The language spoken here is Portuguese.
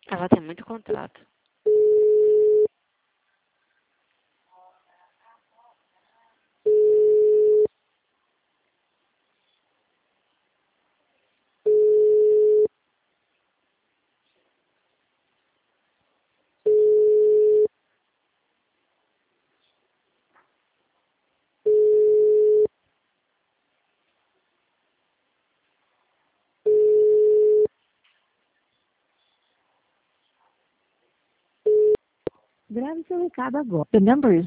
Ela tem muito contrato. Grave seu recado agora. The number is